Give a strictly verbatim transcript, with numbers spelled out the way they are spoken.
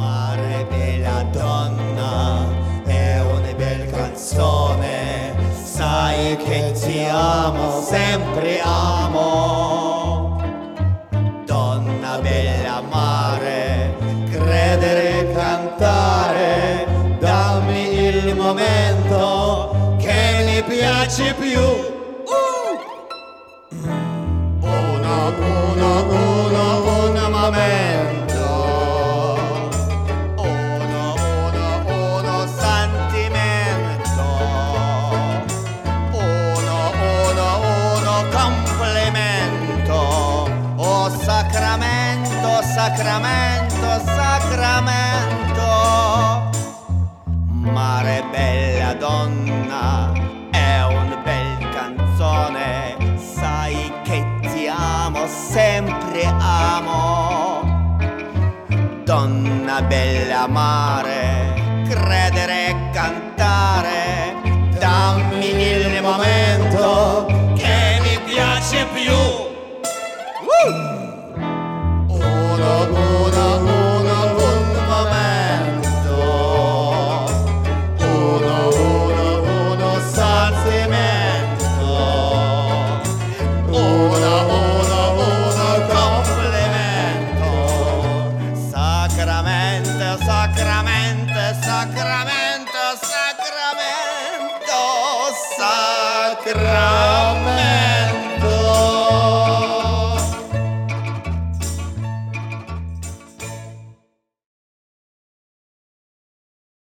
Mare bella donna, è una bella canzone, sai che ti amo, sempre amo. Donna bella mare, credere, cantare, dammi il momento che mi piace più. Uno, uno, uno, un momento. Uno, uno, uno sentimento. Uno, uno, uno complimento. Oh sacramento, sacramento, sacramento. Mare bella donna, è una bella canzone, sai che ti amo, sempre amo. Donna bella mare, credere e cantare, dammi il momento che mi piace più. Uno, uno, uno, un momento. Uno, uno, uno sentimento. Uno, uno, uno complimento. Sacramento, sacramento, sacramento, sacramento, sacramento.